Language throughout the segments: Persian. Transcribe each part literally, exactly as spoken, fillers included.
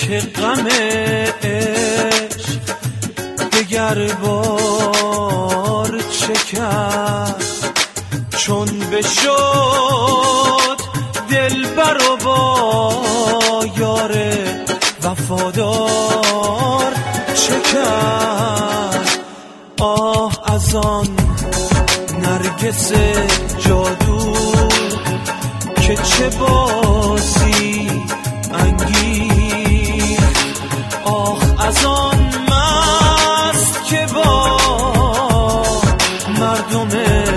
که غم عشق دگر بار چه کرد، چون بشد دلبر و با یار وفادار چه کرد. آه از آن نرگس جادو که چه بازی انگیخت. آه از آن مست که با مردم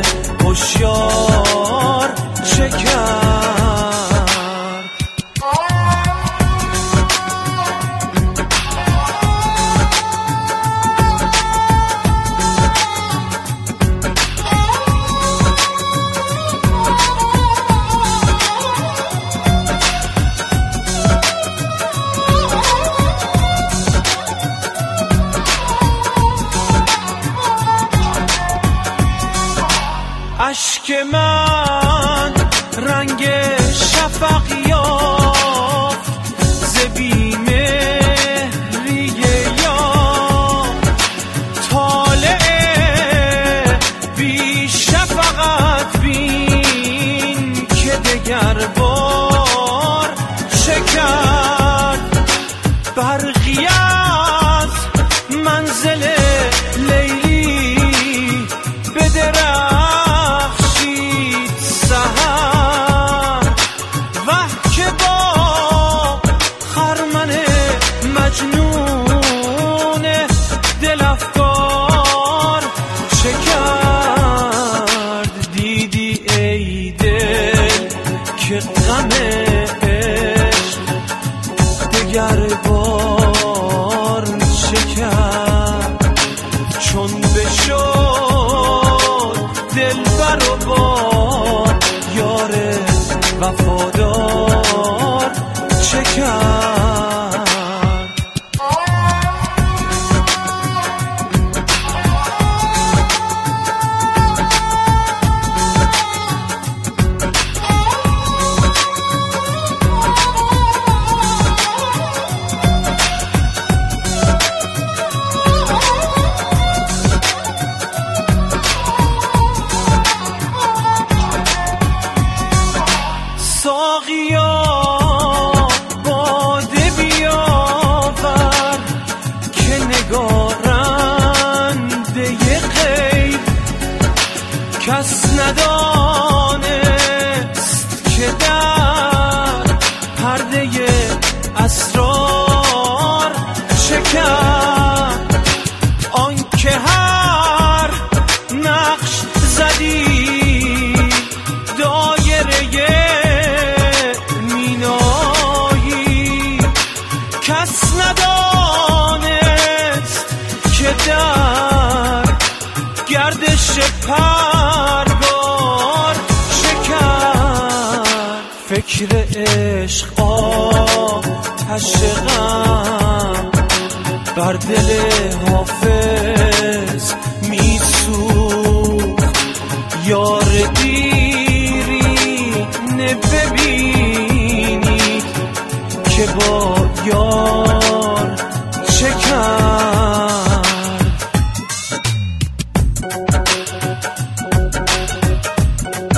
هوشیار چه کرد. اشک من رنگ شفق یافت ز بیم ریه یا طالع بی شفقت بین که دگر بار چه کرد. برقی از منزل لیلی بدرد مجنون دل افکار چه کرد. دیدی ای دل که غم عشق دگر بار چه کرد، چون بشد دلبر و با یار وفادار چه کرد. ساقیا باده بیاور که نگارنده غیب کس ندانست که در پرده اسرار چه کرد. آن که هر نقش زدی دایره کس ندانست که در گردش پرگار چه کرد. فکر عشق آتش غم بر دل حافظ میسوخت. یار دیری نببینید که با یار چه کرد.